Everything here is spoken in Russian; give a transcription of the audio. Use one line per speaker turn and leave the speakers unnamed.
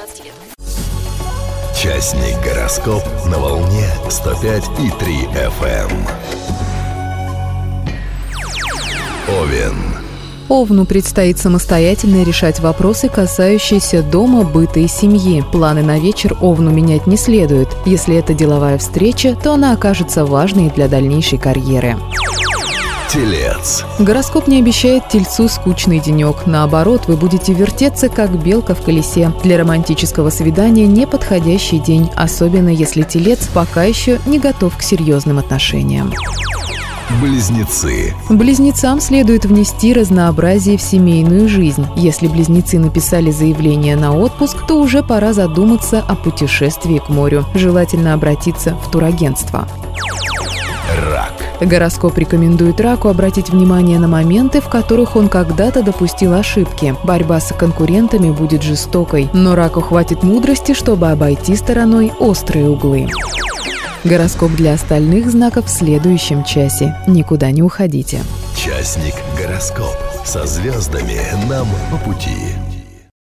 18 лет.
Частник гороскоп на волне 105,3 FM. Овен.
Овну предстоит самостоятельно решать вопросы, касающиеся дома, быта и семьи. Планы на вечер Овну менять не следует. Если это деловая встреча, то она окажется важной для дальнейшей карьеры.
Телец.
Гороскоп не обещает Тельцу скучный денек. Наоборот, вы будете вертеться, как белка в колесе. Для романтического свидания неподходящий день, особенно если Телец пока еще не готов к серьезным отношениям.
Близнецы.
Близнецам следует внести разнообразие в семейную жизнь. Если близнецы написали заявление на отпуск, то уже пора задуматься о путешествии к морю. Желательно обратиться в турагентство.
Рак.
Гороскоп рекомендует Раку обратить внимание на моменты, в которых он когда-то допустил ошибки. Борьба с конкурентами будет жестокой, но Раку хватит мудрости, чтобы обойти стороной острые углы. Гороскоп для остальных знаков в следующем часе. Никуда не уходите.
Частник гороскоп. Со звездами нам по пути.